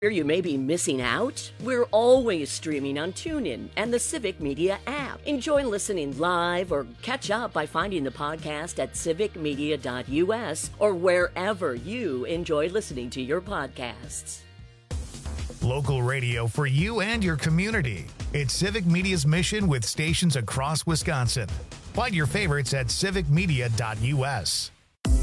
You may be missing out? We're always streaming on TuneIn and the Civic Media app. Enjoy listening live or catch up by finding the podcast at civicmedia.us or wherever you enjoy listening to your podcasts. Local radio for you and your community. It's Civic Media's mission with stations across Wisconsin. Find your favorites at civicmedia.us.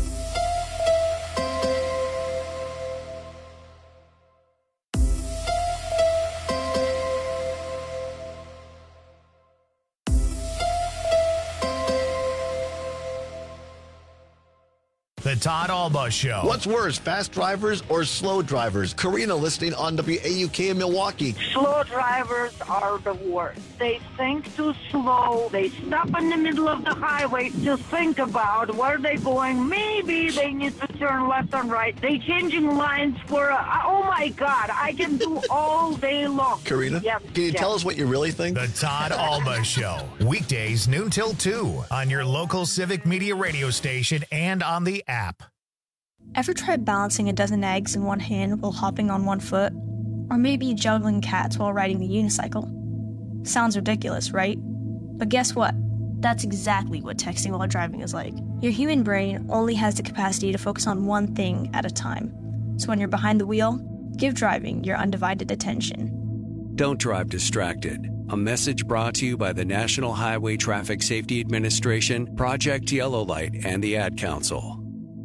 The Todd Alba Show. What's worse, fast drivers or slow drivers? Karina listening on WAUK in Milwaukee. Slow drivers are the worst. They think too slow. They stop in the middle of the highway to think about where they're going. Maybe they need to turn left and right. They changing lines for, oh my God, I can do all day long. Karina, yes, can you tell us what you really think? The Todd Alba Show. Weekdays noon till 2 on your local Civic Media radio station and on the app. Ever tried balancing a dozen eggs in one hand while hopping on one foot? Or maybe juggling cats while riding the unicycle? Sounds ridiculous, right? But guess what? That's exactly what texting while driving is like. Your human brain only has the capacity to focus on one thing at a time. So when you're behind the wheel, give driving your undivided attention. Don't drive distracted. A message brought to you by the National Highway Traffic Safety Administration, Project Yellow Light, and the Ad Council.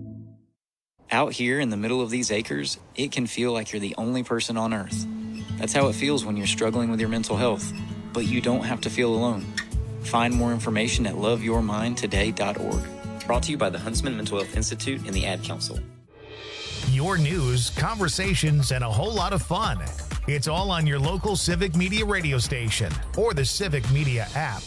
Out here in the middle of these acres, it can feel like you're the only person on Earth. That's how it feels when you're struggling with your mental health. But you don't have to feel alone. Find more information at loveyourmindtoday.org. Brought to you by the Huntsman Mental Health Institute and the Ad Council. Your news, conversations, and a whole lot of fun. It's all on your local Civic Media radio station or the Civic Media app.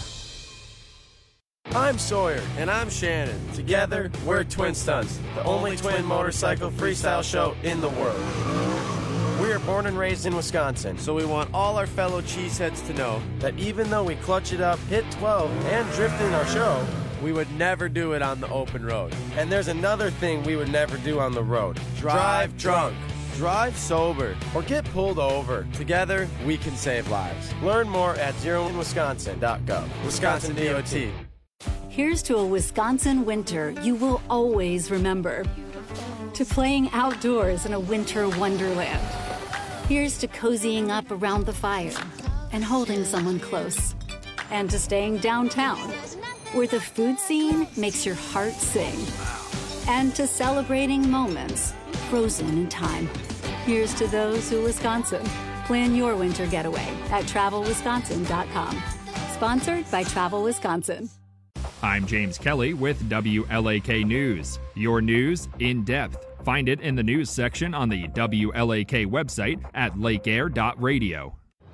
I'm Sawyer. And I'm Shannon. Together, we're Twin Stunts, the only twin motorcycle freestyle show in the world. We are born and raised in Wisconsin, so we want all our fellow cheeseheads to know that even though we clutch it up, hit 12, and drift in our show, we would never do it on the open road. And there's another thing we would never do on the road. Drive drunk. Drive sober or get pulled over. Together, we can save lives. Learn more at zeroinwisconsin.gov. Wisconsin DOT. Here's to a Wisconsin winter you will always remember. To playing outdoors in a winter wonderland. Here's to cozying up around the fire and holding someone close. And to staying downtown, where the food scene makes your heart sing. And to celebrating moments frozen in time. Here's to those who Wisconsin. Plan your winter getaway at travelwisconsin.com. Sponsored by Travel Wisconsin. I'm James Kelly with WLAK News. Your news in depth. Find it in the news section on the WLAK website at lakeair.radio.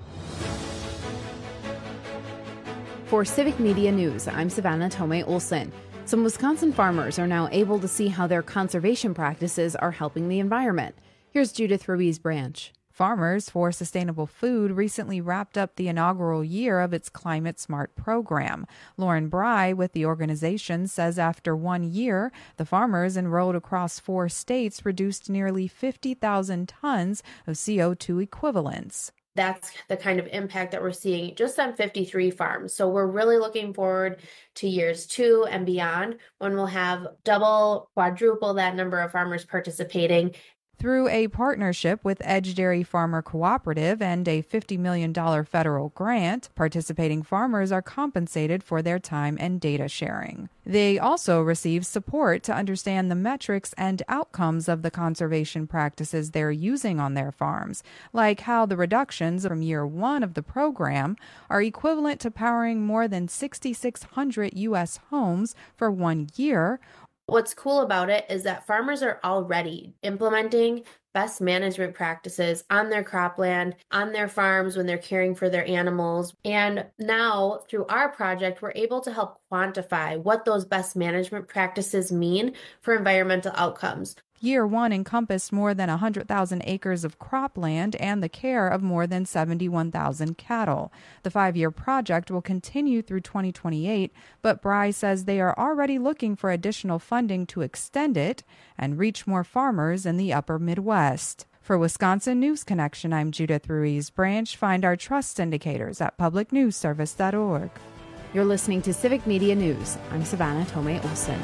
For Civic Media News, I'm Savannah Tomei Olson. Some Wisconsin farmers are now able to see how their conservation practices are helping the environment. Here's Judith Ruiz-Branch. Farmers for Sustainable Food recently wrapped up the inaugural year of its Climate Smart program. Lauren Bry with the organization says after 1 year, the farmers enrolled across 4 states reduced nearly 50,000 tons of CO2 equivalents. That's the kind of impact that we're seeing just on 53 farms. So we're really looking forward to years 2 and beyond when we'll have double, quadruple that number of farmers participating. Through a partnership with Edge Dairy Farmer Cooperative and a $50 million federal grant, participating farmers are compensated for their time and data sharing. They also receive support to understand the metrics and outcomes of the conservation practices they're using on their farms, like how the reductions from year 1 of the program are equivalent to powering more than 6,600 U.S. homes for 1 year. What's cool about it is that farmers are already implementing best management practices on their cropland, on their farms when they're caring for their animals. And now through our project, we're able to help quantify what those best management practices mean for environmental outcomes. Year 1 encompassed more than 100,000 acres of cropland and the care of more than 71,000 cattle. The 5-year project will continue through 2028, but Bry says they are already looking for additional funding to extend it and reach more farmers in the upper Midwest. For Wisconsin News Connection, I'm Judith Ruiz Branch. Find our trust indicators at publicnewsservice.org. You're listening to Civic Media News. I'm Savannah Tomei Olson.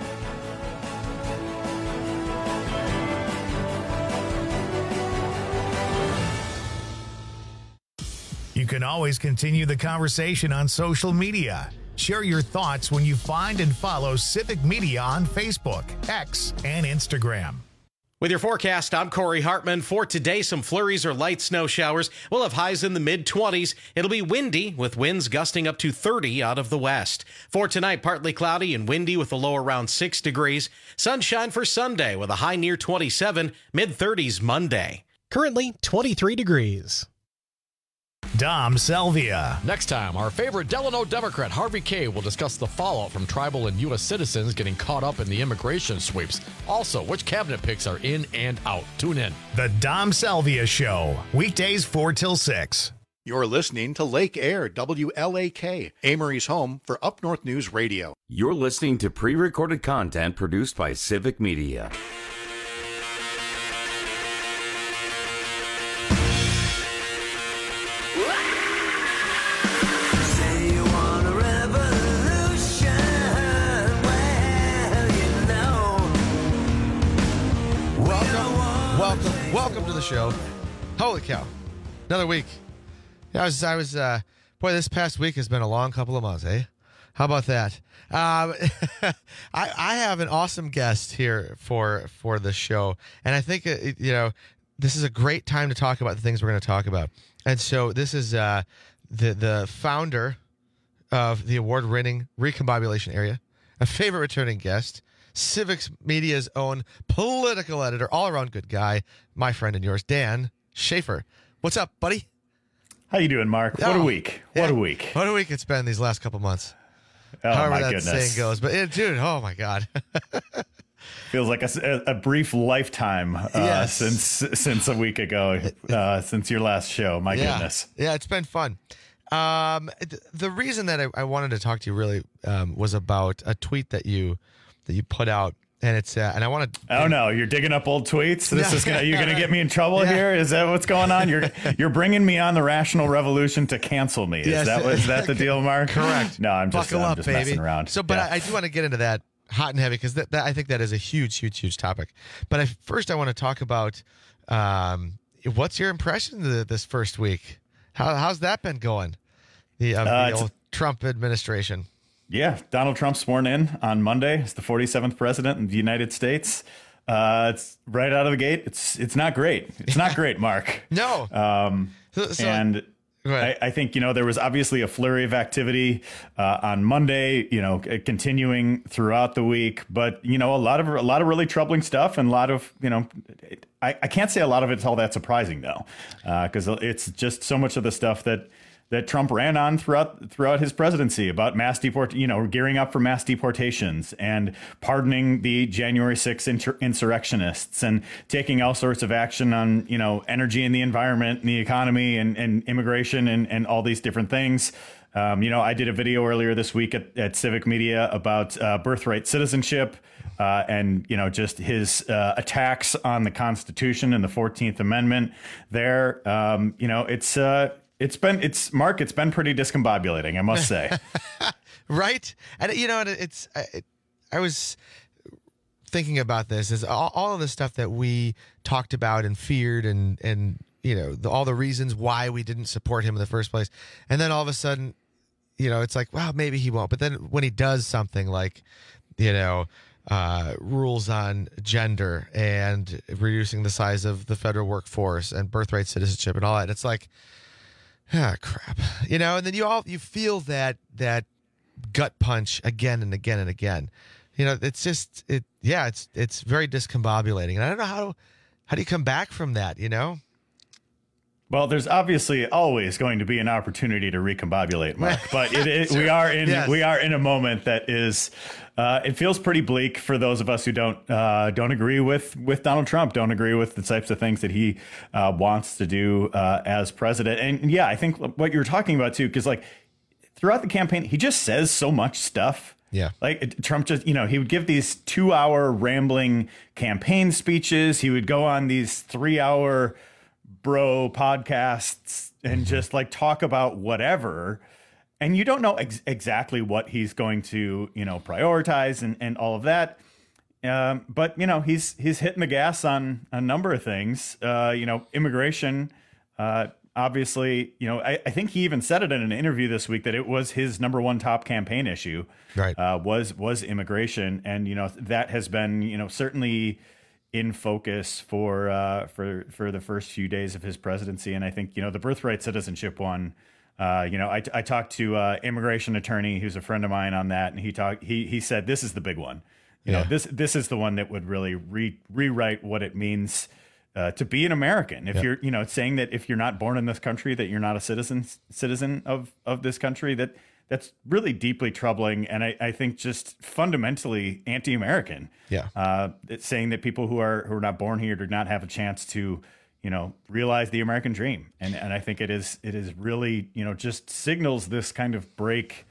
You can always continue the conversation on social media. Share your thoughts when you find and follow Civic Media on Facebook, X, and Instagram. With your forecast, I'm Corey Hartman. For today, some flurries or light snow showers. We'll have highs in the mid-20s. It'll be windy, with winds gusting up to 30 out of the west. For tonight, partly cloudy and windy with a low around 6 degrees. Sunshine for Sunday with a high near 27, mid-30s Monday. Currently 23 degrees. Dom Selvia. Next time, our favorite Delano Democrat, Harvey Kaye, will discuss the fallout from tribal and U.S. citizens getting caught up in the immigration sweeps. Also, which cabinet picks are in and out. Tune in. The Dom Selvia Show, weekdays 4 till 6. You're listening to Lake Air, WLAK, Amory's home for Up North News Radio. You're listening to pre-recorded content produced by Civic Media. Welcome to the show. Holy cow. Another week. I was boy, this past week has been a long couple of months, eh? How about that? I have an awesome guest here for the show. And I think, this is a great time to talk about the things we're going to talk about. And so this is the founder of the award-winning Recombobulation Area, a favorite returning guest, Civic Media's own political editor, all-around good guy, my friend and yours, Dan Schaefer. What's up, buddy? How you doing, Mark? What a week. What a week. What a week it's been these last couple months. Oh, however my that goodness. saying goes. But, dude, oh, my God. Feels like a brief lifetime since a week ago, since your last show. My goodness. Yeah, it's been fun. The reason that I wanted to talk to you really was about a tweet that you put out, and it's and I want to. Oh no, you're digging up old tweets. You're gonna get me in trouble here. Is that what's going on? You're bringing me on the Rational Revolution to cancel me. Is that the deal, Mark? Correct. No, I'm just baby. messing around. So, but I do want to get into that hot and heavy because that I think that is a huge topic. But first I want to talk about what's your impression of this first week? How's that been going? The old Trump administration. Yeah, Donald Trump sworn in on Monday as the 47th president of the United States. It's right out of the gate. It's not great. It's not great, Mark. No. And I think, there was obviously a flurry of activity on Monday, continuing throughout the week. But, a lot of really troubling stuff and a lot of, I can't say a lot of it's all that surprising, though, because it's just so much of the stuff that Trump ran on throughout his presidency about gearing up for mass deportations and pardoning the January 6th insurrectionists and taking all sorts of action on, energy and the environment and the economy and immigration and all these different things. I did a video earlier this week at Civic Media about birthright citizenship and, just his attacks on the Constitution and the 14th Amendment there. It's been pretty discombobulating, I must say. Right. And, I was thinking about this is all of the stuff that we talked about and feared and all the reasons why we didn't support him in the first place. And then all of a sudden, it's like, well, maybe he won't. But then when he does something like, rules on gender and reducing the size of the federal workforce and birthright citizenship and all that, it's like, crap. And then you feel that gut punch again and again and again. It's just it's very discombobulating. And I don't know how do you come back from that, Well, there's obviously always going to be an opportunity to recombobulate, Mark. But we are in a moment that is it feels pretty bleak for those of us who don't agree with Donald Trump, don't agree with the types of things that he wants to do as president. And I think what you're talking about too, because throughout the campaign, he just says so much stuff Yeah. Like Trump just, he would give these 2-hour rambling campaign speeches. He would go on these 3-hour bro podcasts and just like talk about whatever. And you don't know exactly what he's going to, prioritize and all of that. But, he's hitting the gas on a number of things. Immigration, obviously, I think he even said it in an interview this week that it was his number one top campaign issue, right? Was immigration, and that has been certainly in focus for the first few days of his presidency, and I think the birthright citizenship one. I talked to immigration attorney who's a friend of mine on that, and he said this is the big one. This is the one that would really rewrite what it means. To be an American, if you're, saying that if you're not born in this country, that you're not a citizen of this country, that's really deeply troubling. And I think just fundamentally anti-American. Yeah. It's saying that people who are not born here do not have a chance to, realize the American dream. And I think it is really, just signals this kind of break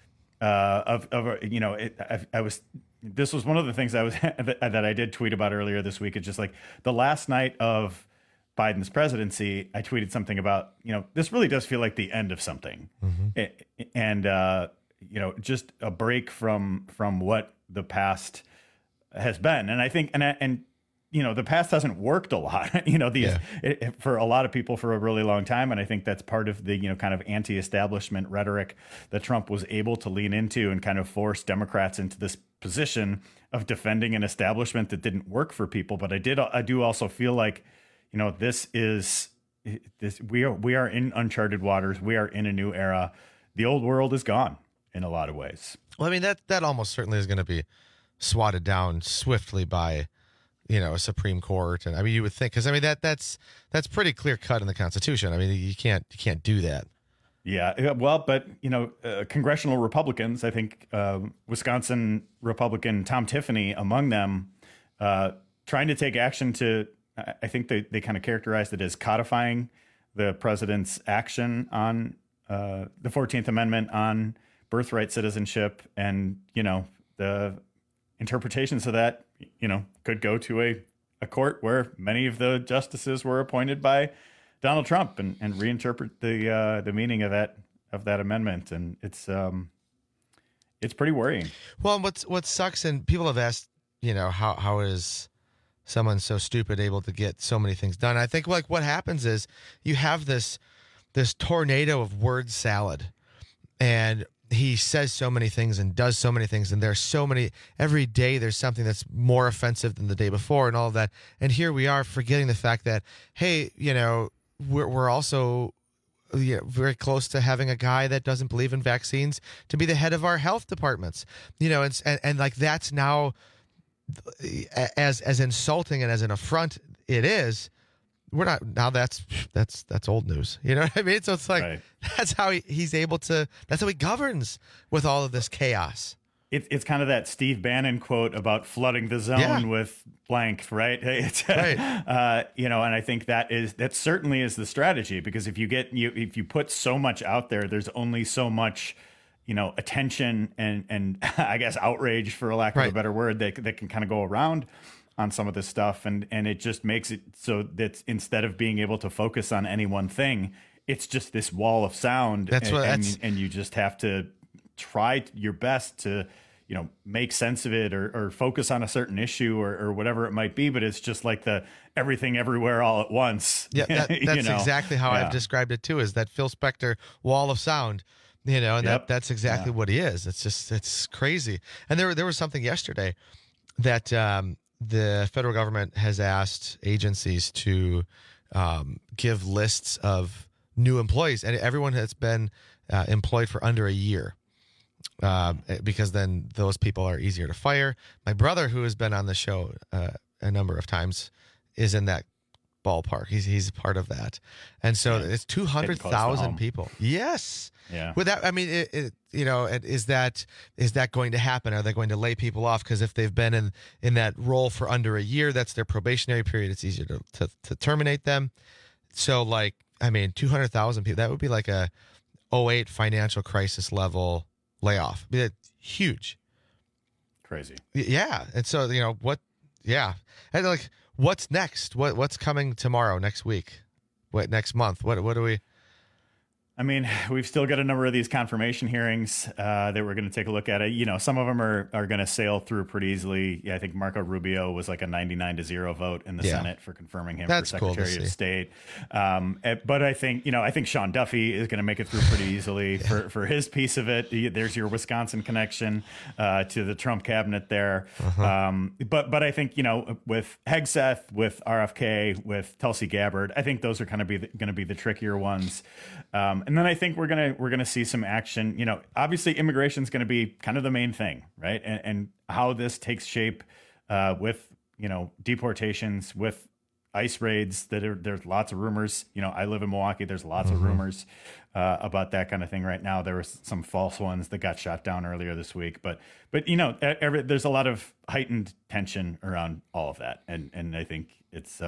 this was one of the things that I did tweet about earlier this week. It's just like the last night of Biden's presidency, I tweeted something about, this really does feel like the end of something. Mm-hmm. And, just a break from what the past has been. And I think, the past hasn't worked a lot, for a lot of people for a really long time. And I think that's part of the, kind of anti-establishment rhetoric that Trump was able to lean into and kind of force Democrats into this position of defending an establishment that didn't work for people. But I do also feel like, we are in uncharted waters. We are in a new era. The old world is gone in a lot of ways. Well, I mean, that almost certainly is going to be swatted down swiftly by, a Supreme Court. And I mean, you would think, because I mean, that's pretty clear cut in the Constitution. I mean, you can't do that. Yeah, well, but congressional Republicans, I think Wisconsin Republican Tom Tiffany among them, trying to take action to, I think they kind of characterized it as codifying the president's action on the 14th Amendment on birthright citizenship, and the interpretations of that could go to a court where many of the justices were appointed by Donald Trump and reinterpret the meaning of that amendment. And it's pretty worrying. Well, what sucks, and people have asked, how is someone so stupid able to get so many things done? I think like what happens is you have this tornado of word salad, and he says so many things and does so many things, and there's so many, every day there's something that's more offensive than the day before and all of that. And here we are forgetting the fact that, hey, we're also very close to having a guy that doesn't believe in vaccines to be the head of our health departments, and like that's now as insulting and as an affront it is. We're not now. That's old news. You know what I mean? So it's like right. That's how he's able to. That's how he governs with all of this chaos. It's kind of that Steve Bannon quote about flooding the zone with blank, right? It's, right. And I think that certainly is the strategy, because if you put so much out there, there's only so much, attention and I guess outrage, for a lack of a better word, that can kind of go around on some of this stuff, and it just makes it so that instead of being able to focus on any one thing, it's just this wall of sound, and you just have to try your best to make sense of it or focus on a certain issue or whatever it might be, but it's just like the everything everywhere all at once. Yeah, that's exactly how I've described it too, is that Phil Spector wall of sound, and that's exactly what he is. It's crazy. And there was something yesterday that the federal government has asked agencies to give lists of new employees, and everyone has been employed for under a year, because then those people are easier to fire. My brother, who has been on the show a number of times, is in that ballpark. He's part of that, and so it's 200,000 people. Yes. Yeah. Without, I mean, is that going to happen? Are they going to lay people off? Because if they've been in that role for under a year, that's their probationary period. It's easier to terminate them. So, 200,000 people, that would be like a 2008 financial crisis level layoff. Huge. Crazy. Yeah. And so, and like, what's next? What's coming tomorrow, next week? What next month? What do we? I mean, we've still got a number of these confirmation hearings that we're going to take a look at. Some of them are going to sail through pretty easily. Yeah, I think Marco Rubio was like a 99-0 vote in the Senate for confirming him for Secretary of State. But I think Sean Duffy is going to make it through pretty easily for his piece of it. There's your Wisconsin connection to the Trump cabinet there. But I think with Hegseth, with RFK, with Tulsi Gabbard, I think those are going to be the trickier ones. And then I think we're gonna see some action. Obviously immigration is going to be kind of the main thing, right? And how this takes shape with deportations, with ICE raids. There's lots of rumors. I live in Milwaukee. There's lots of rumors about that kind of thing right now. There were some false ones that got shot down earlier this week, but there's a lot of heightened tension around all of that, and I think it's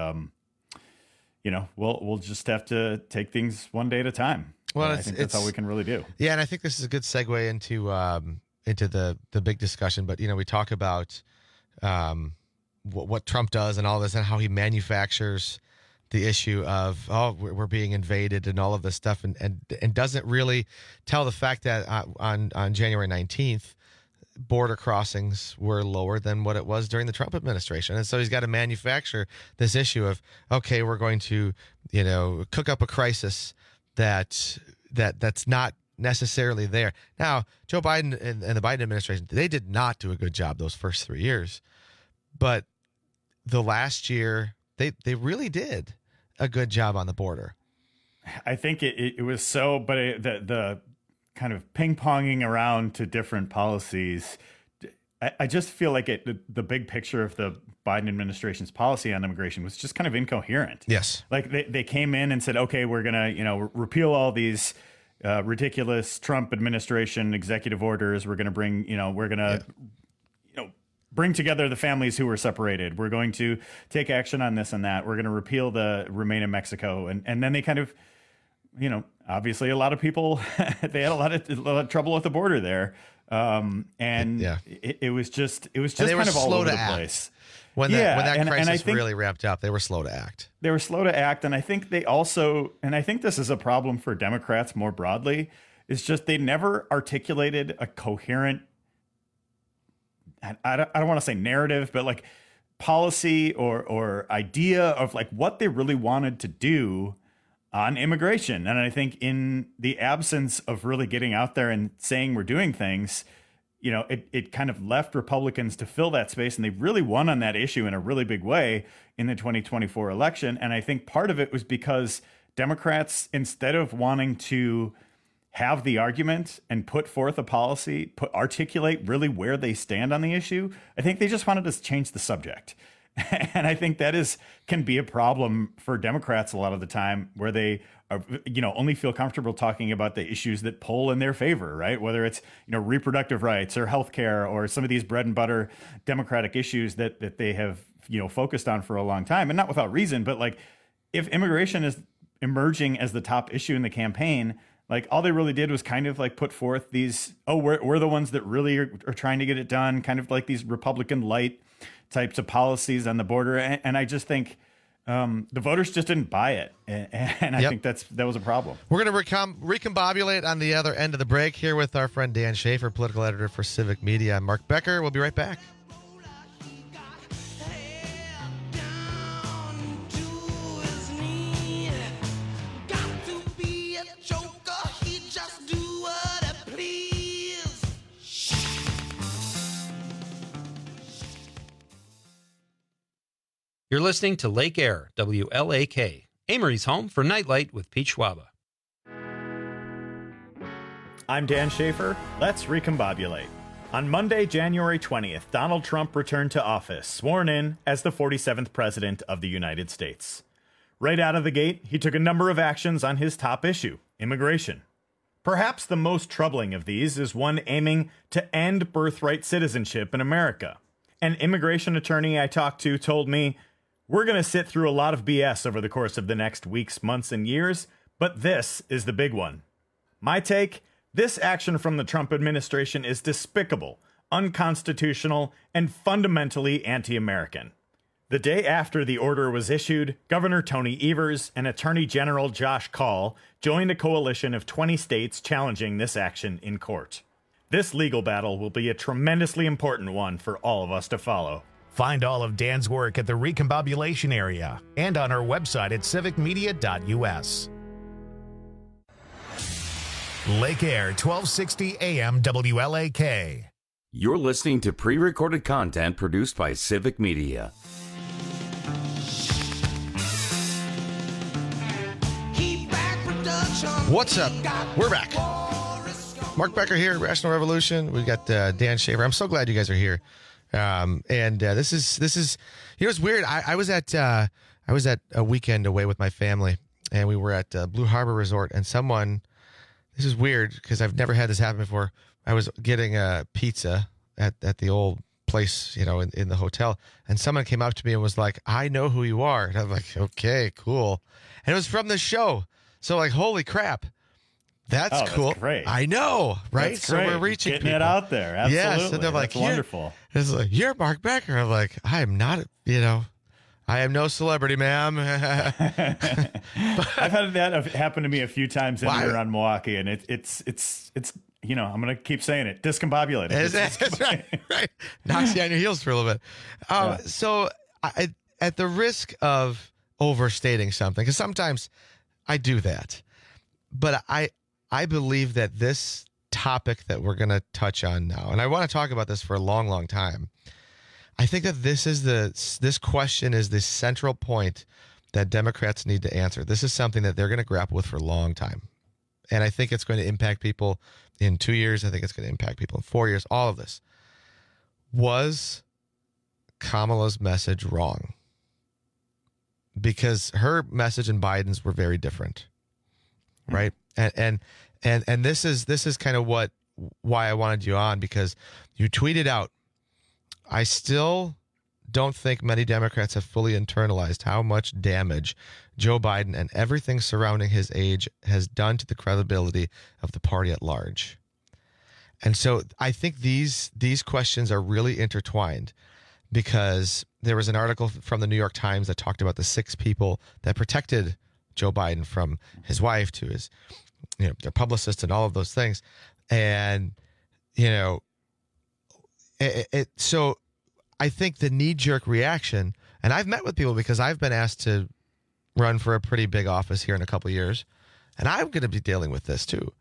we'll just have to take things one day at a time. Well, I think that's all we can really do. Yeah, and I think this is a good segue into the big discussion. But we talk about what Trump does and all this, and how he manufactures the issue of we're being invaded and all of this stuff, and doesn't really tell the fact that on January 19th. Border crossings were lower than what it was during the Trump administration. And so he's got to manufacture this issue of, okay, we're going to, cook up a crisis that's not necessarily there. Now, Joe Biden and the Biden administration, they did not do a good job those first 3 years. But the last year, they really did a good job on the border. I think it was so, but the kind of ping-ponging around to different policies, I just feel like the big picture of the Biden administration's policy on immigration was just kind of incoherent. Yes. Like they came in and said, okay, we're going to, repeal all these ridiculous Trump administration executive orders. We're going to bring, bring together the families who were separated. We're going to take action on this and that. We're going to repeal the Remain in Mexico. And then they kind of, obviously a lot of people, they had a lot of trouble at the border there. It was just kind of all over the place. When that crisis really ramped up, they were slow to act. They were slow to act. And I think they also, and I think this is a problem for Democrats more broadly, is just they never articulated a coherent, I don't want to say narrative, but like policy or idea of like what they really wanted to do on immigration. And I think in the absence of really getting out there and saying we're doing things, it kind of left Republicans to fill that space, and they really won on that issue in a really big way in the 2024 election. And I think part of it was because Democrats, instead of wanting to have the argument and put forth a policy, articulate really where they stand on the issue, I think they just wanted to change the subject. And I think that can be a problem for Democrats a lot of the time, where they are, only feel comfortable talking about the issues that poll in their favor, right? Whether it's, reproductive rights or healthcare or some of these bread and butter Democratic issues that they have, focused on for a long time, and not without reason. But like, if immigration is emerging as the top issue in the campaign, like all they really did was kind of like put forth these, we're the ones that really are trying to get it done, kind of like these Republican light types of policies on the border. And I just think the voters just didn't buy it. And I think that was a problem. We're going to recombobulate on the other end of the break here with our friend Dan Schaefer, political editor for Civic Media. I'm Mark Becker. We'll be right back. You're listening to Lake Air, WLAK, Amory's home for Nightlight with Pete Schwaba. I'm Dan Schaefer. Let's recombobulate. On Monday, January 20th, Donald Trump returned to office, sworn in as the 47th President of the United States. Right out of the gate, he took a number of actions on his top issue, immigration. Perhaps the most troubling of these is one aiming to end birthright citizenship in America. An immigration attorney I talked to told me, "We're going to sit through a lot of BS over the course of the next weeks, months, and years, but this is the big one." My take: this action from the Trump administration is despicable, unconstitutional, and fundamentally anti-American. The day after the order was issued, Governor Tony Evers and Attorney General Josh Kaul joined a coalition of 20 states challenging this action in court. This legal battle will be a tremendously important one for all of us to follow. Find all of Dan's work at the Recombobulation Area and on our website at civicmedia.us. Lake Air, 1260 AM WLAK. You're listening to pre-recorded content produced by Civic Media. What's up? We're back. Mark Becker here, Rational Revolution. We've got Dan Shaver. I'm so glad you guys are here. This is you know, it's weird. I was at a weekend away with my family, and we were at Blue Harbor Resort, and this is weird because I've never had this happen before. I was getting a pizza at the old place, you know, in the hotel, and someone came up to me and was like, "I know who you are." And I'm like, "Okay, cool." And it was from the show. So like, holy crap. That's cool. That's great. I know, right? That's so great. we're reaching Getting people. it out there. Absolutely. Yes, and they're like, that's wonderful. It's like, "You're Mark Becker." I'm like, "I am not, I am no celebrity, ma'am." I've had that happen to me a few times in here on Milwaukee, and it's I'm going to keep saying it. Discombobulated. That's right. Knocks you on your heels for a little bit. So at the risk of overstating something, because sometimes I do that, but I believe that this topic that we're going to touch on now, and I want to talk about this for a long, long time. I think that this question is the central point that Democrats need to answer. This is something that they're going to grapple with for a long time. And I think it's going to impact people in 2 years. I think it's going to impact people in 4 years. All of this. Was Kamala's message wrong? Because her message and Biden's were very different, right? And this is kind of why I wanted you on, because you tweeted out, "I still don't think many Democrats have fully internalized how much damage Joe Biden and everything surrounding his age has done to the credibility of the party at large." And so I think these questions are really intertwined, because there was an article from the New York Times that talked about the 6 people that protected Joe Biden, from his wife to his, their publicist and all of those things. And, so I think the knee-jerk reaction, and I've met with people because I've been asked to run for a pretty big office here in a couple of years, and I'm going to be dealing with this too.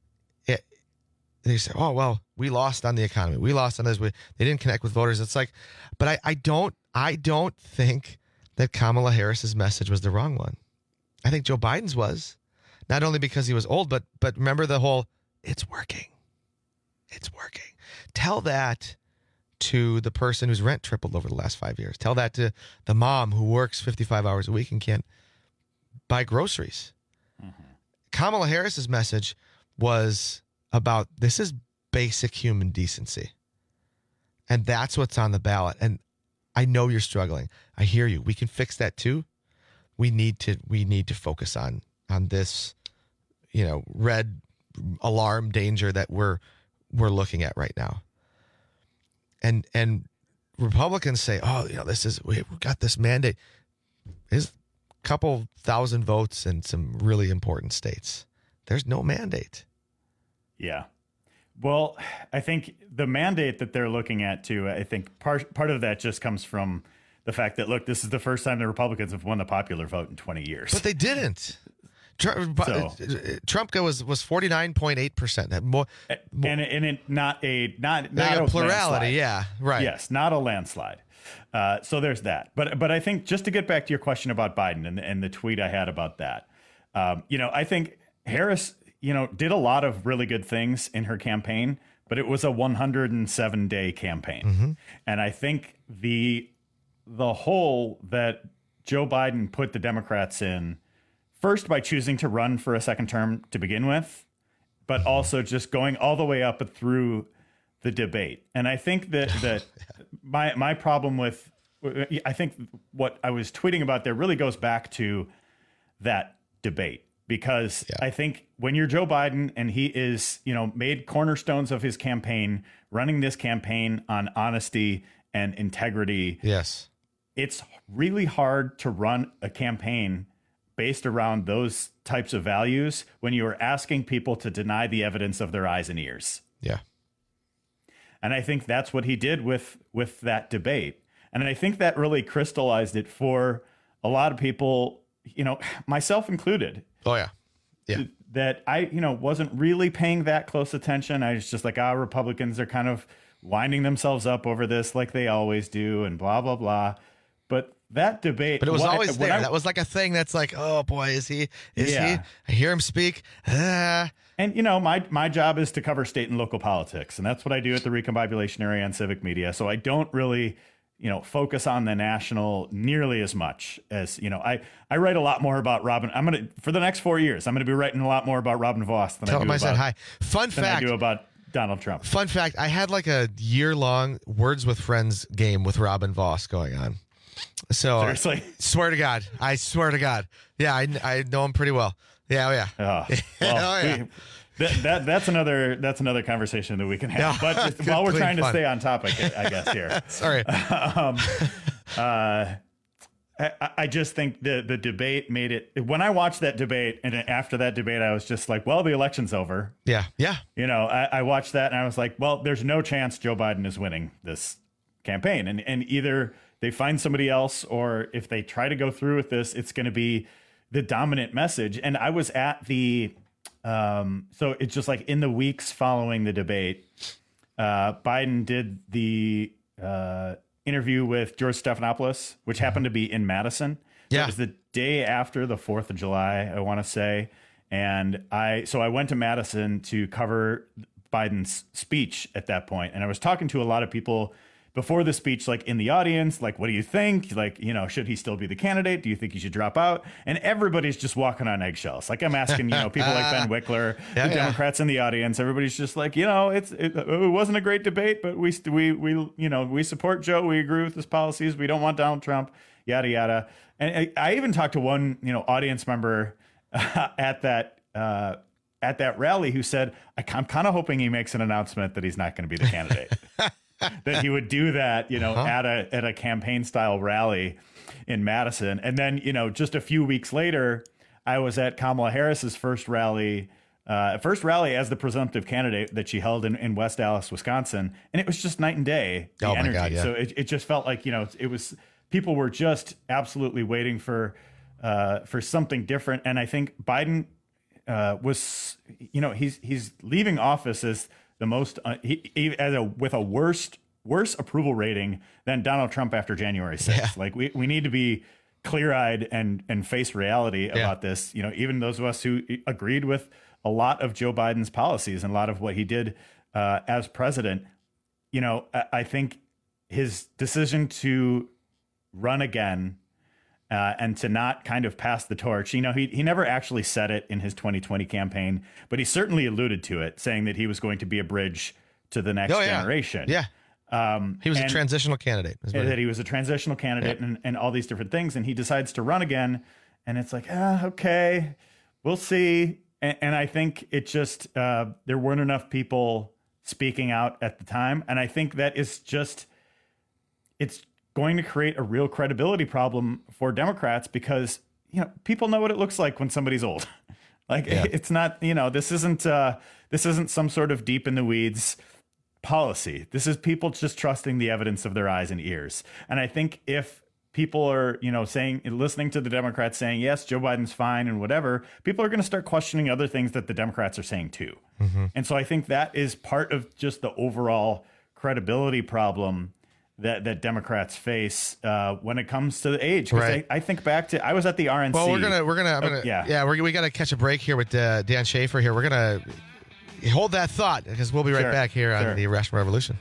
They say, "Oh, well, we lost on the economy. We lost on this. They didn't connect with voters." It's like, but I don't think that Kamala Harris's message was the wrong one. I think Joe Biden's was, not only because he was old, but remember the whole, "It's working. It's working." Tell that to the person whose rent tripled over the last 5 years. Tell that to the mom who works 55 hours a week and can't buy groceries. Mm-hmm. Kamala Harris's message was about, this is basic human decency. And that's what's on the ballot. And I know you're struggling. I hear you. We can fix that too. We need to focus on this, red alarm danger that we're looking at right now. And Republicans say, "Oh, we've got this mandate." There's a couple thousand votes in some really important states. There's no mandate. Yeah. Well, I think the mandate that they're looking at too, I think part of that just comes from the fact that, look, this is the first time the Republicans have won the popular vote in 20 years. But they didn't. Trump was 49.8%. And not a plurality. Yeah, right. Yes, not a landslide. So there's that. But I think, just to get back to your question about Biden and the tweet I had about that, I think Harris, did a lot of really good things in her campaign, but it was a 107-day campaign. Mm-hmm. And I think the hole that Joe Biden put the Democrats in, first by choosing to run for a second term to begin with, but also just going all the way up through the debate. And I think that my problem with, I think what I was tweeting about there really goes back to that debate. because I think when you're Joe Biden and he is, made cornerstones of his campaign, running this campaign on honesty and integrity. Yes. It's really hard to run a campaign based around those types of values when you are asking people to deny the evidence of their eyes and ears. Yeah. And I think that's what he did with that debate. And I think that really crystallized it for a lot of people, myself included. Oh, yeah. Yeah. That I, wasn't really paying that close attention. I was just like, Republicans are kind of winding themselves up over this like they always do and blah, blah, blah. But that debate. But it was always there. That was like a thing that's like, oh, boy, is he? He? I hear him speak. And, my job is to cover state and local politics. And that's what I do at the Recombobulation Area on Civic Media. So I don't really, focus on the national nearly as much as, I write a lot more about Robin. For the next 4 years, I'm going to be writing a lot more about Robin Vos than Tell him I said hi. Fun fact. I do about Donald Trump. Fun fact. I had like a year-long Words with Friends game with Robin Vos going on. So seriously, swear to God. I swear to God. Yeah, I know him pretty well. Yeah, oh yeah. That's another conversation that we can have. No, but while we're trying to stay on topic, I guess here. Sorry. I just think the debate made it. When I watched that debate, and after that debate, I was just like, well, the election's over. Yeah. Yeah. I watched that and I was like, well, there's no chance Joe Biden is winning this campaign, and either they find somebody else, or if they try to go through with this, it's going to be the dominant message. And I was at the, so it's just like in the weeks following the debate, Biden did the interview with George Stephanopoulos, which happened to be in Madison. So it was the day after the 4th of July, I want to say. And I went to Madison to cover Biden's speech at that point. And I was talking to a lot of people before the speech, like in the audience, like, what do you think? Like, should he still be the candidate? Do you think he should drop out? And everybody's just walking on eggshells. Like I'm asking, people like Ben Wickler, the Democrats in the audience, everybody's just like, it wasn't a great debate, but we support Joe. We agree with his policies. We don't want Donald Trump, yada, yada. And I even talked to one, audience member at that rally who said, I'm kind of hoping he makes an announcement that he's not going to be the candidate. That he would do that, at a campaign style rally in Madison. And then, just a few weeks later, I was at Kamala Harris's first rally as the presumptive candidate that she held in West Allis, Wisconsin. And it was just night and day. The energy. My God, yeah. So it just felt like, it was, people were just absolutely waiting for something different. And I think Biden was, he's leaving office as the most with a worse approval rating than Donald Trump after January 6th. Yeah. Like we need to be clear-eyed and face reality about this. Even those of us who agreed with a lot of Joe Biden's policies and a lot of what he did as president. I think his decision to run again and to not kind of pass the torch. He never actually said it in his 2020 campaign, but he certainly alluded to it, saying that he was going to be a bridge to the next generation. Yeah. He was a transitional candidate. That he was a transitional candidate and all these different things. And he decides to run again. And it's like, okay, we'll see. And I think it just, there weren't enough people speaking out at the time. And I think that is just, it's going to create a real credibility problem for Democrats because, people know what it looks like when somebody's old. It's not, this isn't some sort of deep in the weeds policy. This is people just trusting the evidence of their eyes and ears. And I think if people are, listening to the Democrats saying, yes, Joe Biden's fine and whatever, people are going to start questioning other things that the Democrats are saying too. Mm-hmm. And so I think that is part of just the overall credibility problem that Democrats face when it comes to the age. Right. I think back to, I was at the RNC. Well, we got to catch a break here with Dan Schaefer here. We're going to hold that thought because we'll be right back here on the Irrational Revolution.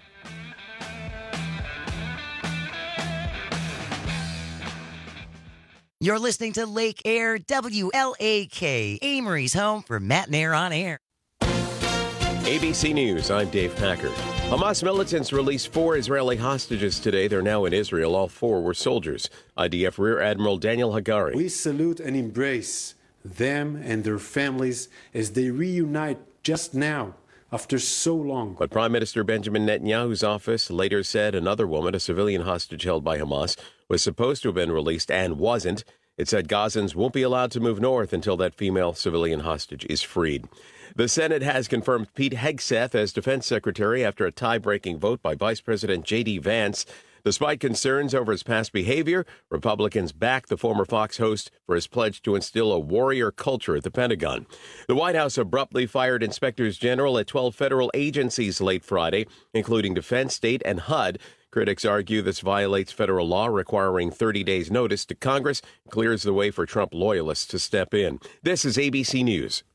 You're listening to Lake Air, WLAK, Amory's home for Matt and Air on Air. ABC News, I'm Dave Packard. Hamas militants released 4 Israeli hostages today. They're now in Israel. All 4 were soldiers. IDF Rear Admiral Daniel Hagari. We salute and embrace them and their families as they reunite just now after so long. But Prime Minister Benjamin Netanyahu's office later said another woman, a civilian hostage held by Hamas, was supposed to have been released and wasn't. It said Gazans won't be allowed to move north until that female civilian hostage is freed. The Senate has confirmed Pete Hegseth as defense secretary after a tie-breaking vote by Vice President J.D. Vance. Despite concerns over his past behavior, Republicans backed the former Fox host for his pledge to instill a warrior culture at the Pentagon. The White House abruptly fired inspectors general at 12 federal agencies late Friday, including Defense, State, and HUD. Critics argue this violates federal law requiring 30 days' notice to Congress and clears the way for Trump loyalists to step in. This is ABC News.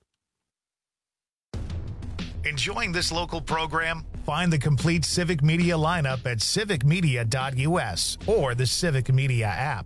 Enjoying this local program? Find the complete Civic Media lineup at civicmedia.us or the Civic Media app.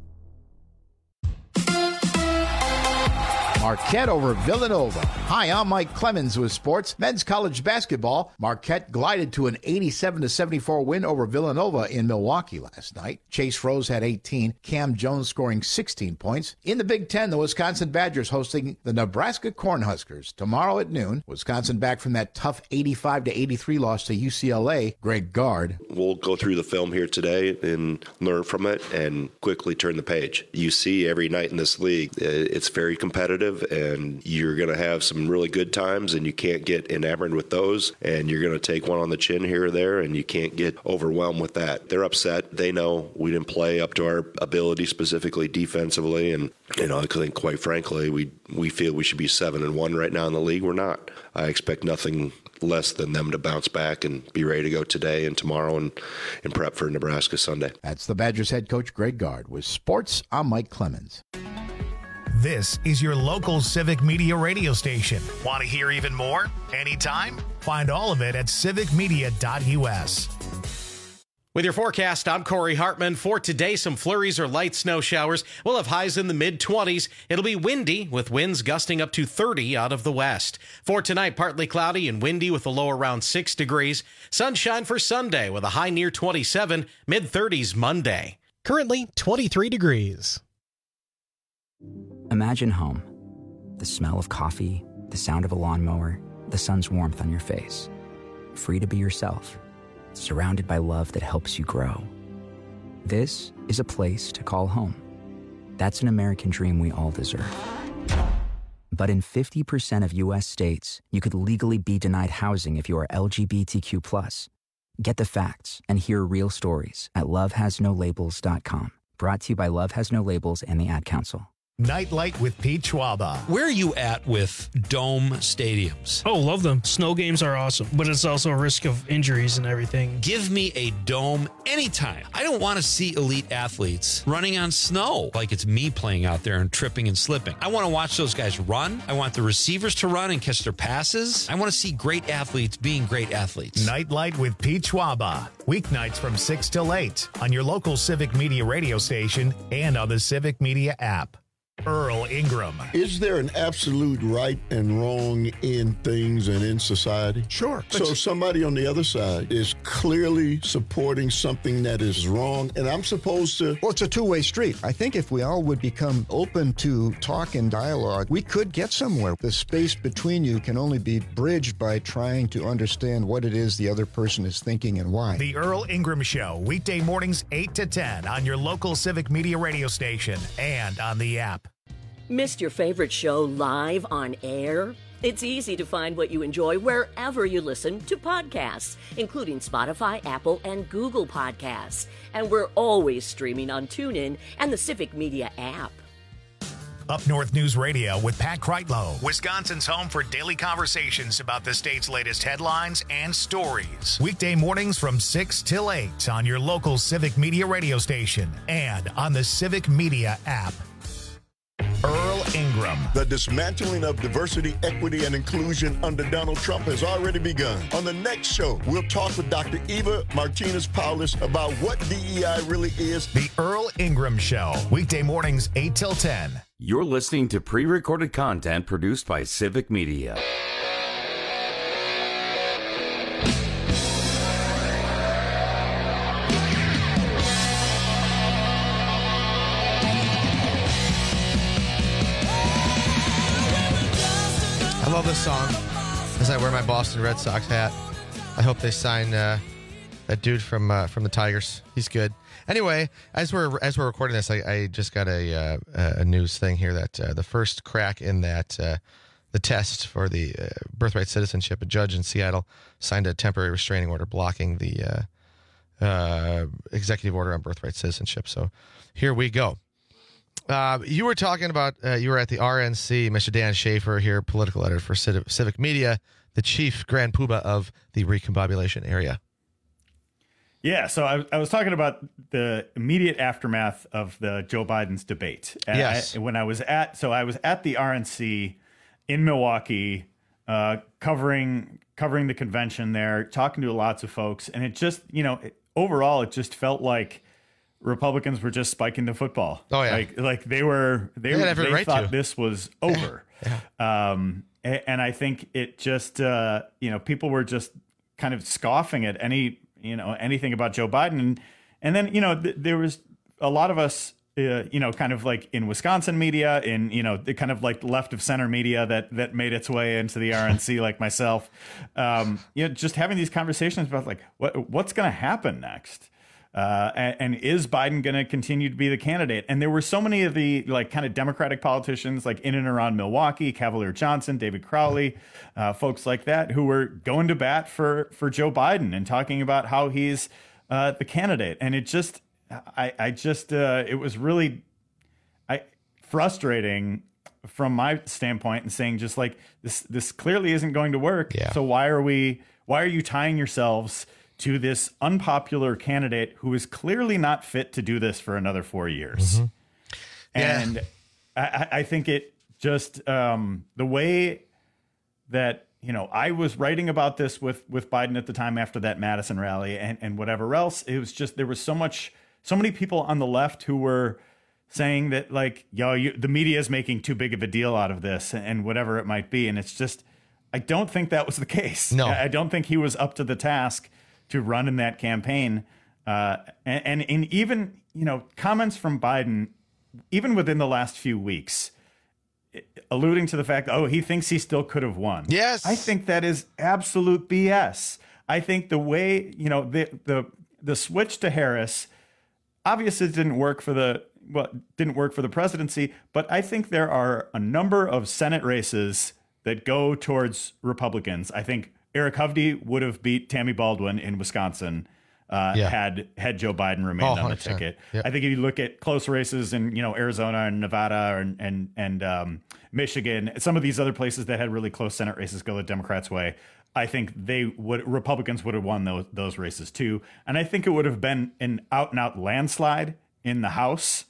Marquette over Villanova. Hi, I'm Mike Clemens with sports. Men's college basketball. Marquette glided to an 87-74 win over Villanova in Milwaukee last night. Chase Rose had 18. Cam Jones scoring 16 points. In the Big Ten, the Wisconsin Badgers hosting the Nebraska Cornhuskers tomorrow at noon. Wisconsin back from that tough 85-83 loss to UCLA. Greg Gard. We'll go through the film here today and learn from it and quickly turn the page. You see every night in this league, it's very competitive. And you're going to have some really good times, and you can't get enamored with those. And you're going to take one on the chin here or there, and you can't get overwhelmed with that. They're upset. They know we didn't play up to our ability, specifically defensively. And, I think, quite frankly, we feel we should be 7-1 right now in the league. We're not. I expect nothing less than them to bounce back and be ready to go today and tomorrow and prep for Nebraska Sunday. That's the Badgers head coach, Greg Gard. With sports, I'm Mike Clemens. This is your local Civic Media radio station. Want to hear even more? Anytime? Find all of it at civicmedia.us. With your forecast, I'm Corey Hartman. For today, some flurries or light snow showers. We'll have highs in the mid-20s. It'll be windy with winds gusting up to 30 out of the west. For tonight, partly cloudy and windy with a low around 6 degrees. Sunshine for Sunday with a high near 27, mid-30s Monday. Currently 23 degrees. Imagine home. The smell of coffee, the sound of a lawnmower, the sun's warmth on your face. Free to be yourself, surrounded by love that helps you grow. This is a place to call home. That's an American dream we all deserve. But in 50% of U.S. states, you could legally be denied housing if you are LGBTQ+. Get the facts and hear real stories at lovehasnolabels.com. Brought to you by Love Has No Labels and the Ad Council. Nightlight with Pete Schwaba. Where are you at with dome stadiums? Oh, love them. Snow games are awesome, but it's also a risk of injuries and everything. Give me a dome anytime. I don't want to see elite athletes running on snow like it's me playing out there and tripping and slipping. I want to watch those guys run. I want the receivers to run and catch their passes. I want to see great athletes being great athletes. Nightlight with Pete Schwaba. Weeknights from 6 till 8 on your local Civic Media radio station and on the Civic Media app. Earl Ingram. Is there an absolute right and wrong in things and in society? Sure. So somebody on the other side is clearly supporting something that is wrong, and I'm supposed to... Well, it's a two-way street. I think if we all would become open to talk and dialogue, we could get somewhere. The space between you can only be bridged by trying to understand what it is the other person is thinking and why. The Earl Ingram Show, weekday mornings 8 to 10 on your local Civic Media radio station and on the app. Missed your favorite show live on air? It's easy to find what you enjoy wherever you listen to podcasts, including Spotify, Apple, and Google Podcasts. And we're always streaming on TuneIn and the Civic Media app. Up North News Radio with Pat Kreitlow, Wisconsin's home for daily conversations about the state's latest headlines and stories. Weekday mornings from 6 till 8 on your local Civic Media radio station and on the Civic Media app. Earl Ingram. The dismantling of diversity, equity, and inclusion under Donald Trump has already begun. On the next show, we'll talk with Dr. Eva Martinez-Paulus about what DEI really is. The Earl Ingram Show, weekday mornings 8 till 10. You're listening to pre-recorded content produced by Civic Media. love this song. As I wear my Boston Red Sox hat, I hope they sign that dude from the Tigers. He's good. Anyway, as we're recording this, I just got a news thing here that the first crack in that the test for the birthright citizenship, a judge in Seattle signed a temporary restraining order blocking the executive order on birthright citizenship. So here we go. You were talking about, you were at the RNC, Mr. Dan Schaefer here, political editor for Civic Media, the chief grand poobah of the recombobulation area. Yeah, so I was talking about the immediate aftermath of the Joe Biden's debate. Yes. I was at the RNC in Milwaukee, covering the convention there, talking to lots of folks, and it just, overall, it just felt like Republicans were just spiking the football. Oh yeah, like they thought this was over. Yeah. And I think it just people were just kind of scoffing at anything about Joe Biden, and then there was a lot of us kind of like in Wisconsin media, in the kind of like left of center media that made its way into the RNC, like myself, just having these conversations about like what's going to happen next. And is Biden going to continue to be the candidate? And there were so many of the like kind of Democratic politicians like in and around Milwaukee, Cavalier Johnson, David Crowley, folks like that who were going to bat for Joe Biden and talking about how he's the candidate. And it just, it was really frustrating from my standpoint and saying just like this clearly isn't going to work. Yeah. So why are you tying yourselves to this unpopular candidate who is clearly not fit to do this for another 4 years? Mm-hmm. And I think it just the way that, I was writing about this with Biden at the time after that Madison rally and whatever else, it was just, there was so many people on the left who were saying that like, the media is making too big of a deal out of this and whatever it might be. And it's just, I don't think that was the case. No, I don't think he was up to the task to run in that campaign. And in even, comments from Biden, even within the last few weeks, alluding to the fact, he thinks he still could have won. Yes. I think that is absolute BS. I think the way, the switch to Harris obviously didn't work for the presidency, but I think there are a number of Senate races that go towards Republicans. I think Eric Hovde would have beat Tammy Baldwin in Wisconsin had Joe Biden remained on the ticket. Yep. I think if you look at close races in Arizona and Nevada and Michigan, some of these other places that had really close Senate races go the Democrats' way, I think Republicans would have won those races too. And I think it would have been an out and out landslide in the House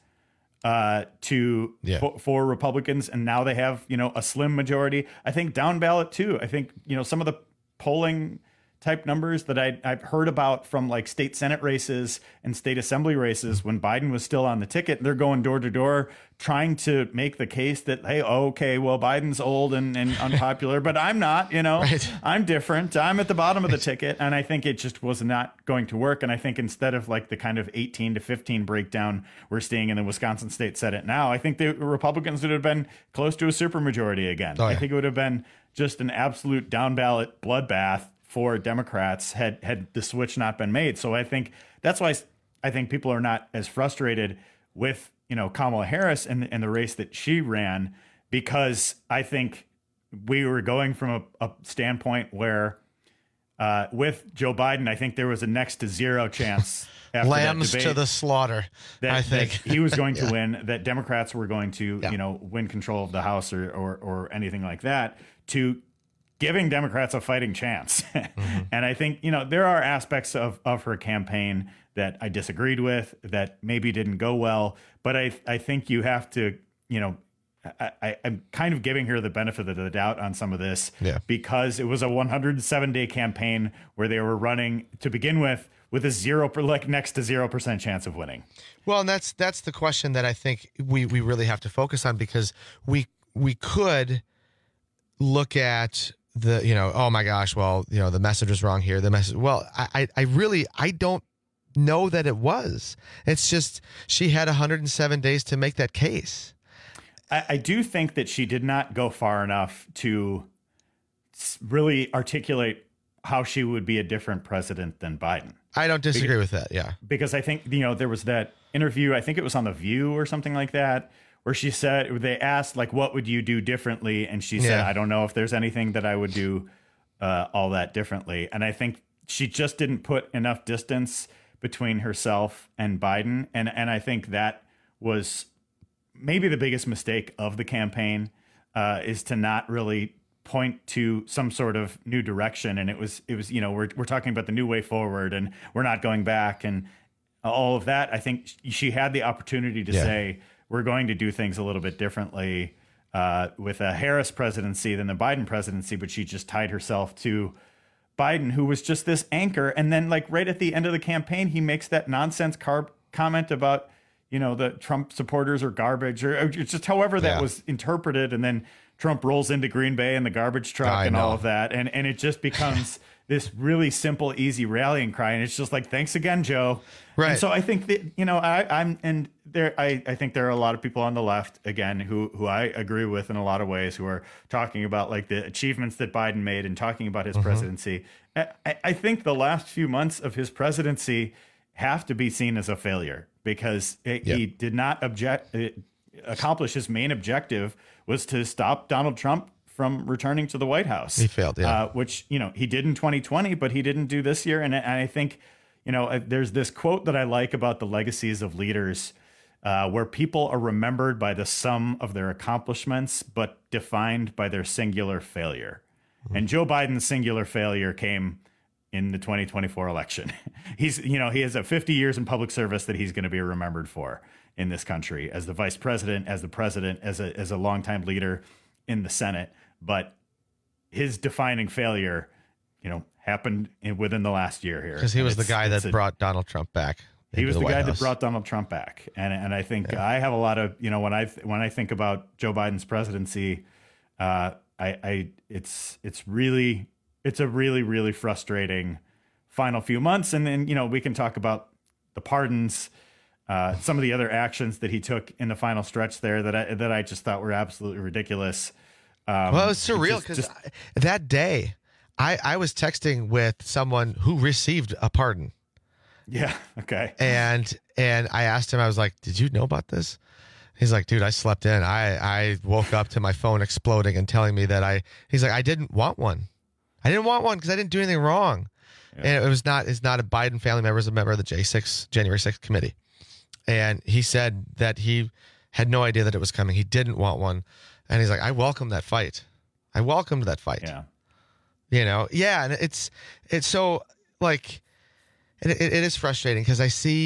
for Republicans. And now they have, a slim majority. I think down ballot too. I think, some of the polling type numbers that I've heard about from like state Senate races and state assembly races when Biden was still on the ticket, they're going door to door trying to make the case that, hey, okay, well, Biden's old and unpopular, but I'm not, right. I'm different. I'm at the bottom of the ticket. And I think it just was not going to work. And I think instead of like the kind of 18 to 15 breakdown we're seeing in the Wisconsin State Senate now, I think the Republicans would have been close to a supermajority again. I think it would have been just an absolute down ballot bloodbath for Democrats had the switch not been made. So I think that's why I think people are not as frustrated with, Kamala Harris and the race that she ran, because I think we were going from a standpoint where with Joe Biden, I think there was a next to zero chance after lambs that debate to the slaughter, I think. That he was going to win, that Democrats were going to, win control of the House or anything like that, to giving Democrats a fighting chance. Mm-hmm. And I think, there are aspects of her campaign that I disagreed with, that maybe didn't go well. But I think you have to, I'm kind of giving her the benefit of the doubt on some of this, because it was a 107-day campaign where they were running to begin with a next to 0% chance of winning. Well, and that's the question that I think we really have to focus on, because we could look at the, oh my gosh, well, the message was wrong here. I don't know that it was. It's just, she had 107 days to make that case. I do think that she did not go far enough to really articulate how she would be a different president than Biden. I don't disagree with that. Yeah. Because I think, there was that interview, I think it was on The View or something like that, where she said, they asked, like, what would you do differently? And she said, I don't know if there's anything that I would do all that differently. And I think she just didn't put enough distance between herself and Biden. And I think that was maybe the biggest mistake of the campaign, is to not really point to some sort of new direction. And it was, we're talking about the new way forward, and we're not going back, and all of that. I think she had the opportunity to say, we're going to do things a little bit differently with a Harris presidency than the Biden presidency, but she just tied herself to Biden, who was just this anchor. And then, like, right at the end of the campaign, he makes that nonsense comment about, the Trump supporters are garbage, or just however that was interpreted. And then Trump rolls into Green Bay in the garbage truck and all of that. And it just becomes this really simple, easy rallying cry. And it's just like, thanks again, Joe. Right. And so I think that, I think there are a lot of people on the left, again, who I agree with in a lot of ways, who are talking about, like, the achievements that Biden made and talking about his presidency. I think the last few months of his presidency have to be seen as a failure, because he did not accomplish his main objective, was to stop Donald Trump from returning to the White House. He failed, which, he did in 2020, but he didn't do this year. And I think, there's this quote that I like about the legacies of leaders, where people are remembered by the sum of their accomplishments, but defined by their singular failure. Mm-hmm. And Joe Biden's singular failure came in the 2024 election. He has a 50 years in public service that he's going to be remembered for in this country, as the vice president, as the president, as a longtime leader in the Senate. But his defining failure, happened within the last year here. Because he was the guy that brought Donald Trump back. He was the guy that brought Donald Trump back. And I think I have a lot of, when I think about Joe Biden's presidency, it's a really, really frustrating final few months. And then, we can talk about the pardons, some of the other actions that he took in the final stretch there that I just thought were absolutely ridiculous. Well, it was surreal, because that day I was texting with someone who received a pardon. Yeah. Okay. And I asked him, I was like, did you know about this? He's like, dude, I slept in. I woke up to my phone exploding and telling me that he's like, I didn't want one. I didn't want one because I didn't do anything wrong. Yeah. And it's not a Biden family member, it's a member of the January 6th committee. And he said that he had no idea that it was coming. He didn't want one. And he's like, I welcomed that fight. I welcomed that fight. Yeah. Yeah. And it's so, like, it is frustrating, because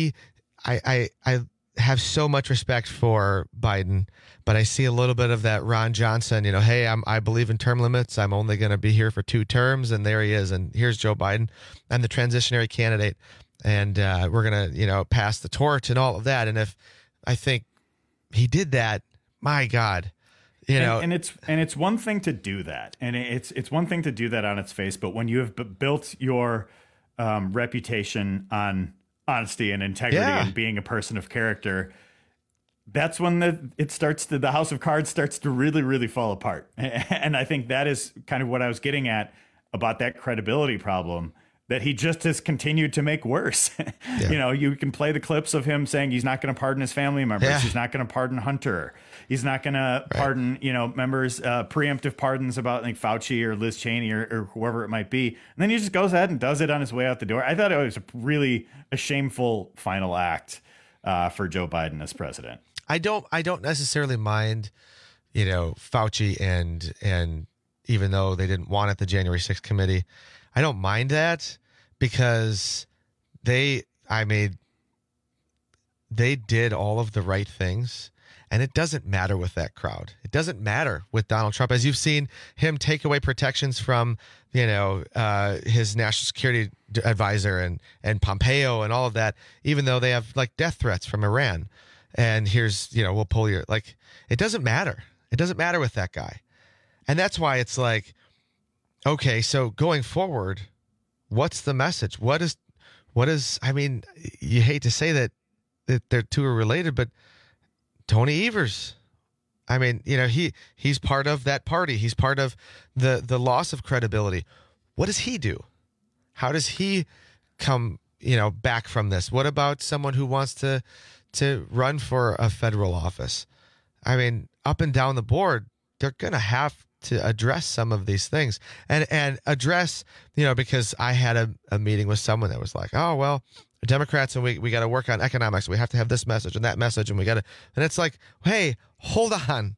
I have so much respect for Biden, but I see a little bit of that Ron Johnson, hey, I believe in term limits. I'm only going to be here for 2 terms. And there he is. And here's Joe Biden. I'm the transitionary candidate. And we're going to, pass the torch and all of that. And if I think he did that, my God, and it's one thing to do that. And it's one thing to do that on its face. But when you have built your reputation on honesty and integrity and being a person of character, that's when the house of cards starts to really, really fall apart. And I think that is kind of what I was getting at about that credibility problem that he just has continued to make worse. You can play the clips of him saying he's not going to pardon his family members. Yeah. He's not going to pardon Hunter. He's not going to pardon, members, preemptive pardons about, like, Fauci or Liz Cheney or whoever it might be. And then he just goes ahead and does it on his way out the door. I thought it was a shameful final act for Joe Biden as president. I don't necessarily mind, Fauci and even though they didn't want it, the January 6th committee, I don't mind that, because they did all of the right things, and it doesn't matter with that crowd. It doesn't matter with Donald Trump, as you've seen him take away protections from, his national security advisor and Pompeo and all of that, even though they have, like, death threats from Iran. And here's, we'll pull your, like, it doesn't matter. It doesn't matter with that guy. And that's why it's like, okay, so going forward, what's the message? What is, I mean, you hate to say that the two are related, but Tony Evers I mean, he's part of that party. He's part of the loss of credibility. What does he do? How does he come, back from this? What about someone who wants to run for a federal office? I mean, up and down the board, they're going to have to address some of these things and address, because I had a meeting with someone that was like, oh, well, Democrats and we got to work on economics. We have to have this message and that message, and and it's like, hey, hold on.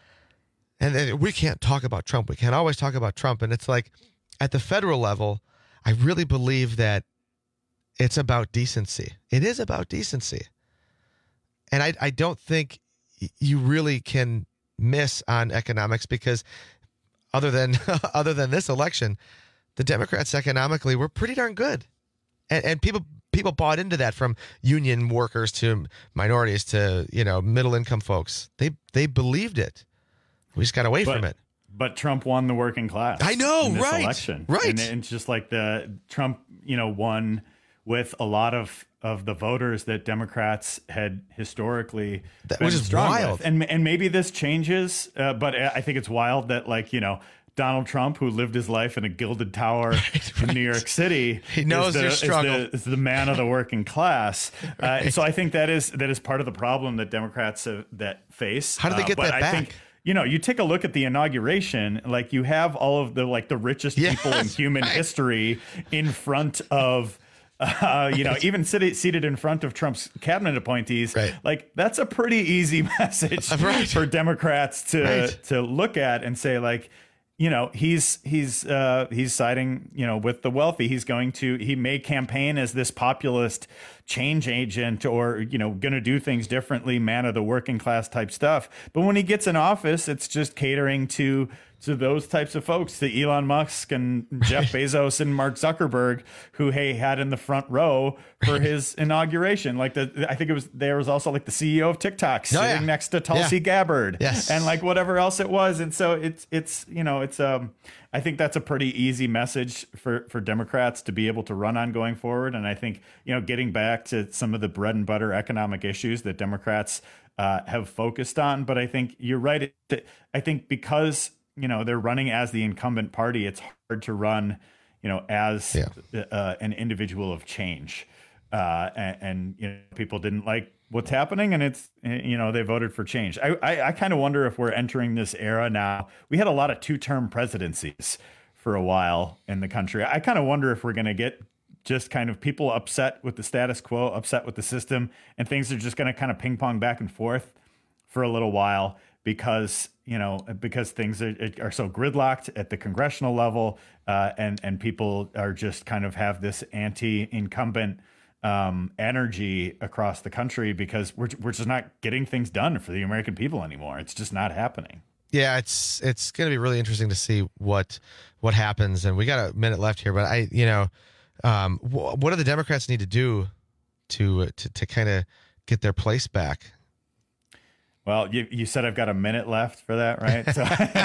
And we can't talk about Trump. We can't always talk about Trump. And it's like, at the federal level, I really believe that it's about decency. It is about decency. And I don't think you really can miss on economics, because other than this election, the Democrats economically were pretty darn good. And people bought into that, from union workers to minorities to, middle income folks. They believed it. We just got away from it. But Trump won the working class. I know, in this right? election. Right. And it's just like Trump, won with a lot of the voters that Democrats had historically been strong with. And maybe this changes, but I think it's wild that Donald Trump, who lived his life in a gilded tower in New York City, he knows their struggle. Is the man of the working class. Right. So I think that is part of the problem that Democrats that face. How do they get that back? I think, you take a look at the inauguration, you have all of the richest people in human history in front of, even seated in front of Trump's cabinet appointees. Right. That's a pretty easy message for Democrats to look at and say, he's siding, with the wealthy. He may campaign as this populist change agent or, going to do things differently, man of the working class type stuff. But when he gets in office, it's just catering to those types of folks, to Elon Musk and Jeff Bezos and Mark Zuckerberg, who had in the front row for his inauguration. I think there was also the CEO of TikTok sitting next to Tulsi Gabbard, and whatever else it was. And so it's I think that's a pretty easy message for Democrats to be able to run on going forward. And I think, getting back to some of the bread and butter economic issues that Democrats have focused on. But I think you're right. I think because they're running as the incumbent party, it's hard to run, as an individual of change. And people didn't like what's happening, and it's, they voted for change. I kind of wonder if we're entering this era now. We had a lot of 2-term presidencies for a while in the country. I kind of wonder if we're going to get just kind of people upset with the status quo, upset with the system, and things are just going to kind of ping pong back and forth for a little while, because things are so gridlocked at the congressional level, and people are just kind of have this anti-incumbent energy across the country, because we're just not getting things done for the American people anymore. It's just not happening. Yeah, it's going to be really interesting to see what happens. And we got a minute left here, but what do the Democrats need to do to kind of get their place back? Well, you said I've got a minute left for that, right? So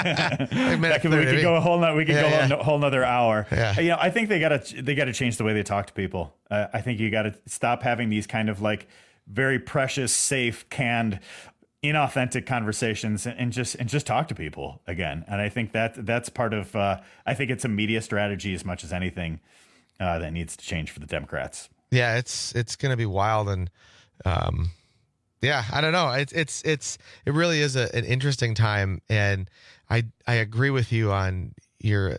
we could go a whole nother hour. Yeah. I think they got to change the way they talk to people. I think you got to stop having these kind of very precious, safe, canned, inauthentic conversations and just talk to people again. And I think that's part of. I think it's a media strategy as much as anything that needs to change for the Democrats. Yeah, it's going to be wild, and yeah, I don't know. It really is an interesting time, and I agree with you on your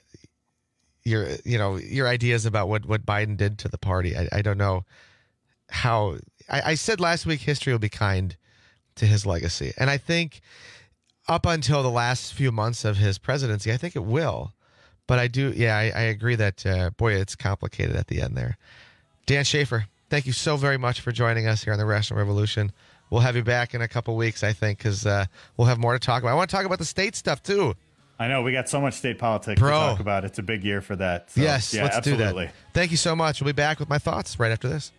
ideas about what Biden did to the party. I don't know how. I said last week history will be kind to his legacy, and I think up until the last few months of his presidency, I think it will. But I agree that it's complicated at the end there. Dan Schaefer, thank you so very much for joining us here on the Rational Revolution. We'll have you back in a couple weeks, I think, because we'll have more to talk about. I want to talk about the state stuff, too. I know. We got so much state politics to talk about. It's a big year for that. So, yes, let's absolutely do that. Thank you so much. We'll be back with my thoughts right after this.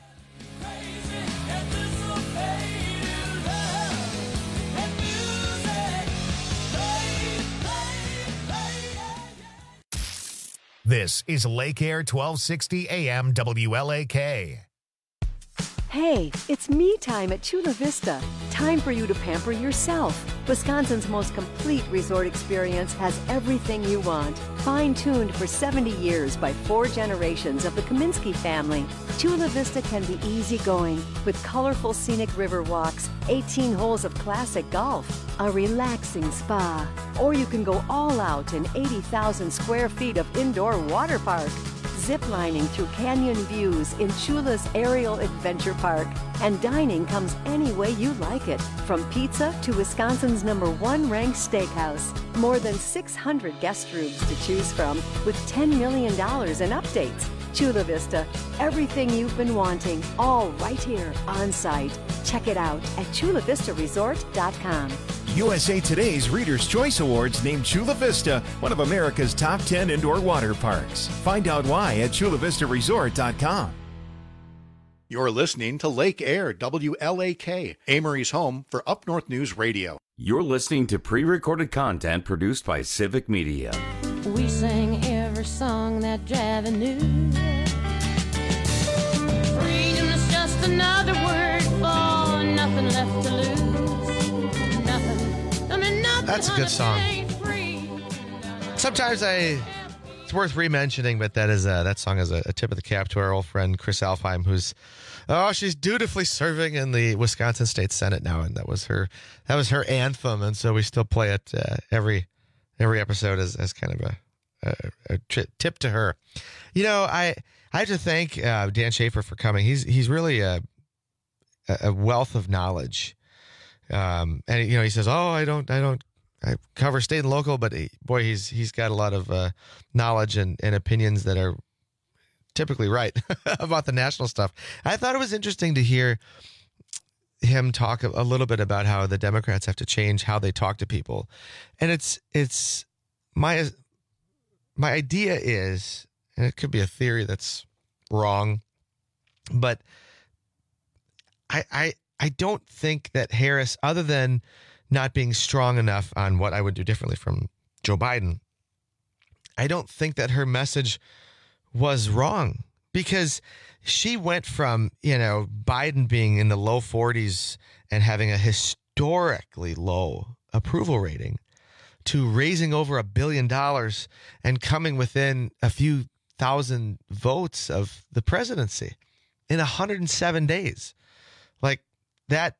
This is Lake Air 1260 AM WLAK. Hey, it's me time at Chula Vista. Time for you to pamper yourself. Wisconsin's most complete resort experience has everything you want. Fine-tuned for 70 years by 4 generations of the Kaminsky family. Chula Vista can be easygoing with colorful scenic river walks, 18 holes of classic golf, a relaxing spa, or you can go all out in 80,000 square feet of indoor water park. Ziplining through canyon views in Chula's Aerial Adventure Park. And dining comes any way you like it, from pizza to Wisconsin's #1 ranked steakhouse. More than 600 guest rooms to choose from with $10 million in updates. Chula Vista, everything you've been wanting, all right here on site. Check it out at chulavistaresort.com. USA Today's Reader's Choice Awards named Chula Vista one of America's top 10 indoor water parks. Find out why at chulavistaresort.com. You're listening to Lake Air, WLAK, Amory's home for Up North News Radio. You're listening to pre-recorded content produced by Civic Media. We sang every song that Javi knew. Freedom is just another word for nothing left to lose. That's a good song. Sometimes it's worth re-mentioning, but that song is a tip of the cap to our old friend Chris Alfheim, who's she's dutifully serving in the Wisconsin State Senate now, and that was her anthem, and so we still play it every episode as kind of a tip to her. You know, I have to thank Dan Schaefer for coming. He's really a wealth of knowledge. And you know, he says, I cover state and local, but he's got a lot of knowledge and opinions that are typically right about the national stuff. I thought it was interesting to hear him talk a little bit about how the Democrats have to change how they talk to people. And it's my idea is, and it could be a theory that's wrong, but I don't think that Harris, other than not being strong enough on what I would do differently from Joe Biden, I don't think that her message was wrong, because she went from, Biden being in the low 40s and having a historically low approval rating to raising over $1 billion and coming within a few thousand votes of the presidency in 107 days. Like that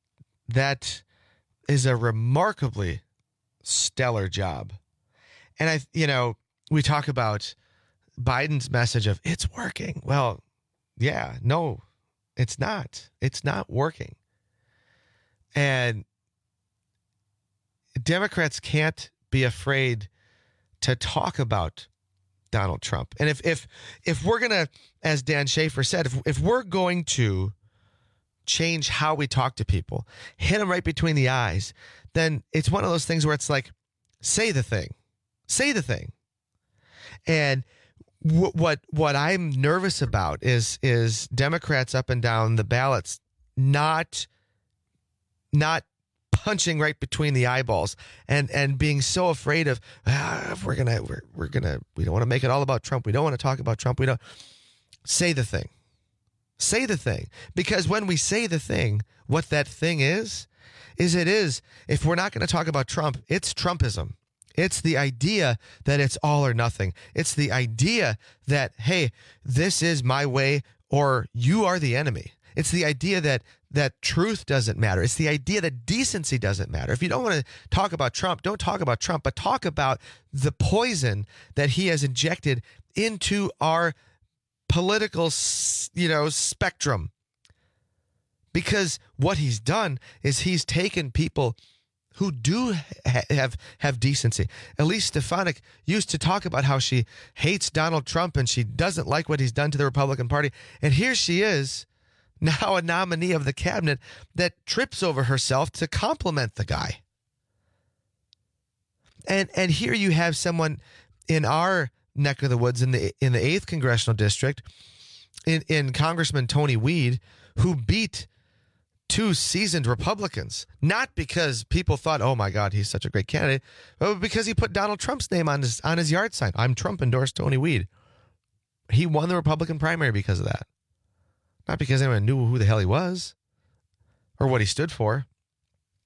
is a remarkably stellar job. And we talk about Biden's message of it's working. Well, yeah, no, it's not. It's not working. And Democrats can't be afraid to talk about Donald Trump. And if we're going to, as Dan Schaefer said, if we're going to change how we talk to people, hit them right between the eyes, then it's one of those things where it's like, say the thing. And what I'm nervous about is Democrats up and down the ballots not punching right between the eyeballs and being so afraid of we don't want to make it all about Trump. We don't want to talk about Trump. We don't say the thing. Say the thing. Because when we say the thing, what that thing is, if we're not going to talk about Trump, it's Trumpism. It's the idea that it's all or nothing. It's the idea that, hey, this is my way or you are the enemy. It's the idea that truth doesn't matter. It's the idea that decency doesn't matter. If you don't want to talk about Trump, don't talk about Trump, but talk about the poison that he has injected into our political, spectrum. Because what he's done is he's taken people who do have decency. Elise Stefanik used to talk about how she hates Donald Trump and she doesn't like what he's done to the Republican Party. And here she is, now a nominee of the cabinet that trips over herself to compliment the guy. And here you have someone in our neck of the woods in the 8th congressional district, in Congressman Tony Weed, who beat 2 seasoned Republicans, not because people thought, oh my God, he's such a great candidate, but because he put Donald Trump's name on his yard sign. I'm Trump endorsed Tony Weed. He won the Republican primary because of that. Not because anyone knew who the hell he was or what he stood for.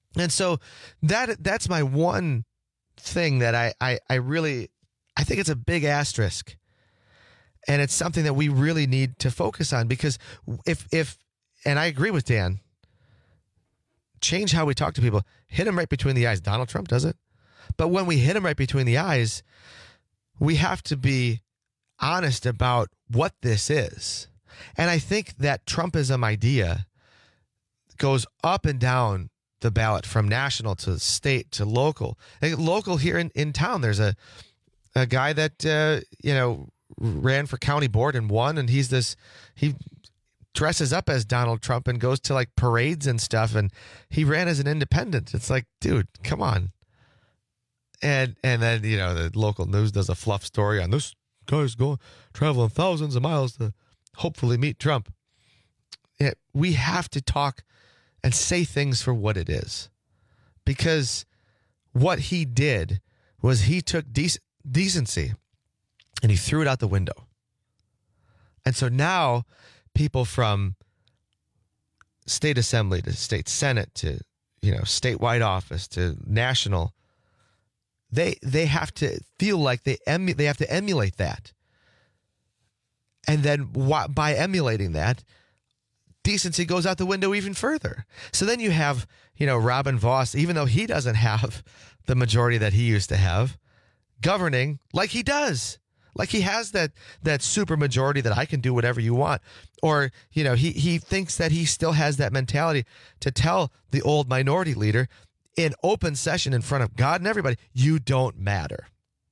And so that's my one thing that I think it's a big asterisk. And it's something that we really need to focus on, because if and I agree with Dan, change how we talk to people, hit them right between the eyes. Donald Trump does it. But when we hit them right between the eyes, we have to be honest about what this is. And I think that Trumpism idea goes up and down the ballot, from national to state to local. Local here in town, there's a guy that, ran for county board and won. And he dresses up as Donald Trump and goes to like parades and stuff. And he ran as an independent. It's like, dude, come on. And then, the local news does a fluff story on this guy's traveling thousands of miles to hopefully meet Trump. We have to talk and say things for what it is, because what he did was he took decency and he threw it out the window. And so now people from state assembly to state senate to, statewide office to national, they have to feel like they have to emulate that. And then by emulating that, decency goes out the window even further. So then you have, Robin Vos, even though he doesn't have the majority that he used to have, governing like he does. Like he has that super majority that I can do whatever you want. Or, he thinks that he still has that mentality to tell the old minority leader in open session in front of God and everybody, you don't matter.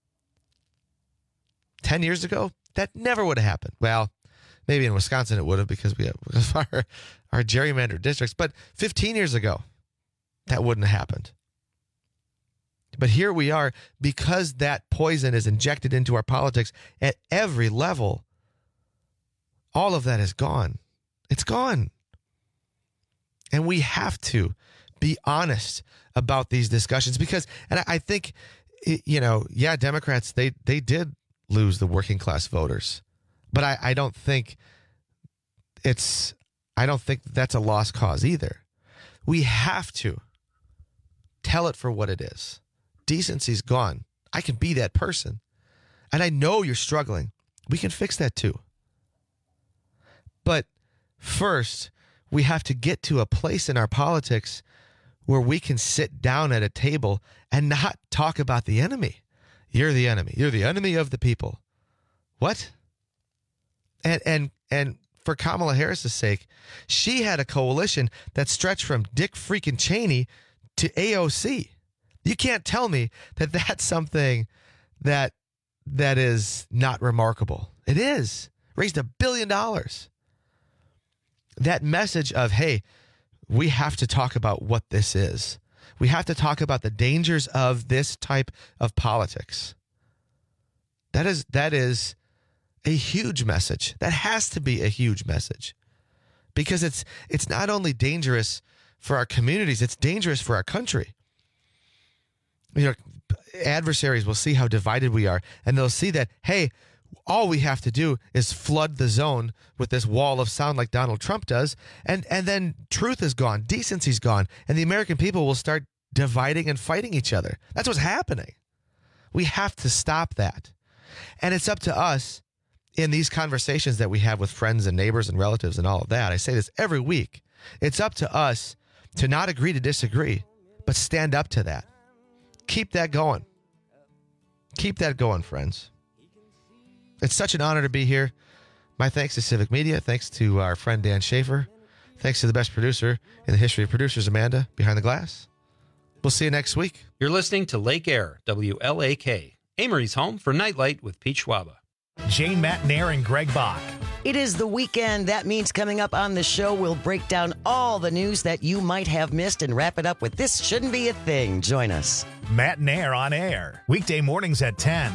10 years ago, that never would have happened. Well, maybe in Wisconsin it would have, because we have our gerrymandered districts. But 15 years ago, that wouldn't have happened. But here we are, because that poison is injected into our politics at every level. All of that is gone. It's gone. And we have to be honest about these discussions, because, and I think, Democrats, they did lose the working class voters. But I don't think that's a lost cause either. We have to tell it for what it is. Decency's gone. I can be that person. And I know you're struggling. We can fix that too. But first, we have to get to a place in our politics where we can sit down at a table and not talk about the enemy. You're the enemy. You're the enemy of the people. What? And for Kamala Harris's sake, she had a coalition that stretched from Dick freaking Cheney to AOC. You can't tell me that that's something that is not remarkable. It is. Raised $1 billion. That message of, hey, we have to talk about what this is. We have to talk about the dangers of this type of politics. That is a huge message. That has to be a huge message, because it's not only dangerous for our communities, it's dangerous for our country. Adversaries will see how divided we are, and they'll see that, hey, all we have to do is flood the zone with this wall of sound like Donald Trump does, and then truth is gone, decency's gone, and the American people will start dividing and fighting each other. That's what's happening. We have to stop that. And it's up to us in these conversations that we have with friends and neighbors and relatives and all of that. I say this every week. It's up to us to not agree to disagree, but stand up to that. Keep that going. Keep that going, friends. It's such an honor to be here. My thanks to Civic Media. Thanks to our friend Dan Schaefer. Thanks to the best producer in the history of producers, Amanda, behind the glass. We'll see you next week. You're listening to Lake Air, WLAK, Amory's home for Nightlight with Pete Schwaba. Jane Matnair and Greg Bach. It is the weekend. That means coming up on the show, we'll break down all the news that you might have missed and wrap it up with This Shouldn't Be a Thing. Join us. Matnair on air, weekday mornings at 10.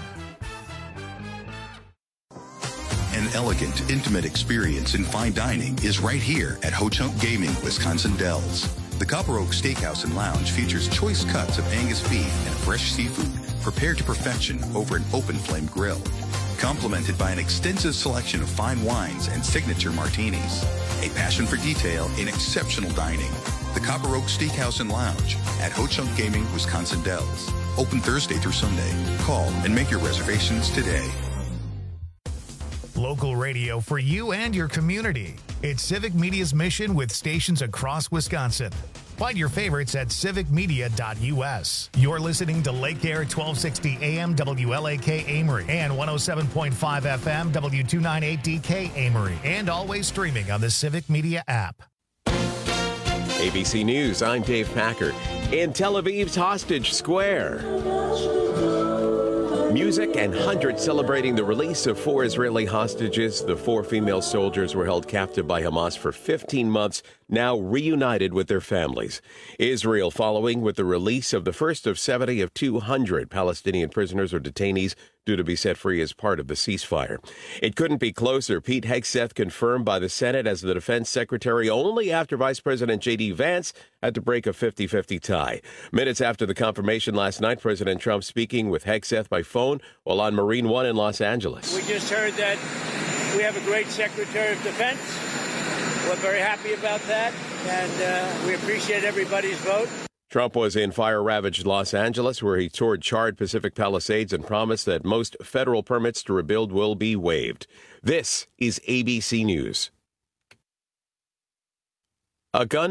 An elegant, intimate experience in fine dining is right here at Ho-Chunk Gaming, Wisconsin Dells. The Copper Oak Steakhouse and Lounge features choice cuts of Angus beef and fresh seafood prepared to perfection over an open flame grill, complemented by an extensive selection of fine wines and signature martinis. A passion for detail in exceptional dining. The Copper Oak Steakhouse and Lounge at Ho-Chunk Gaming, Wisconsin Dells. Open Thursday through Sunday. Call and make your reservations today. Local radio for you and your community. It's Civic Media's mission with stations across Wisconsin. Find your favorites at civicmedia.us. You're listening to Lake Air 1260 AM WLAK Amory and 107.5 FM W298DK Amory, and always streaming on the Civic Media app. ABC News, I'm Dave Packer. In Tel Aviv's Hostage Square, music and hundreds celebrating the release of 4 Israeli hostages. The 4 female soldiers were held captive by Hamas for 15 months, now reunited with their families. Israel following with the release of the first of 70 of 200 Palestinian prisoners or detainees due to be set free as part of the ceasefire. It couldn't be closer. Pete Hegseth confirmed by the Senate as the defense secretary only after Vice President J.D. Vance had to break a 50-50 tie. Minutes after the confirmation last night, President Trump speaking with Hegseth by phone while on Marine One in Los Angeles. We just heard that we have a great Secretary of Defense. We're very happy about that, and we appreciate everybody's vote. Trump was in fire-ravaged Los Angeles, where he toured charred Pacific Palisades and promised that most federal permits to rebuild will be waived. This is ABC News. A gun